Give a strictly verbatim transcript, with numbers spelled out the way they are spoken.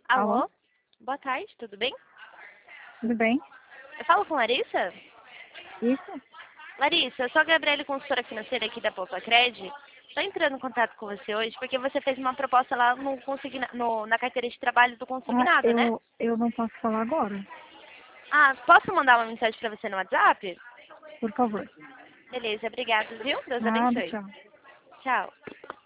Alô? Alô? Boa tarde, tudo bem? Tudo bem? Eu falo com Larissa? Isso? Larissa, eu sou a Gabriele, consultora financeira aqui da Poupa Cred. Estou entrando em contato com você hoje porque você fez uma proposta lá no consigna, no, na carteira de trabalho do Ah, consignado, né? eu, eu não posso falar agora, Ah, posso mandar uma mensagem para você no WhatsApp? por favor. Beleza, obrigada, viu? Deus Nada, abençoe. tchau. Tchau.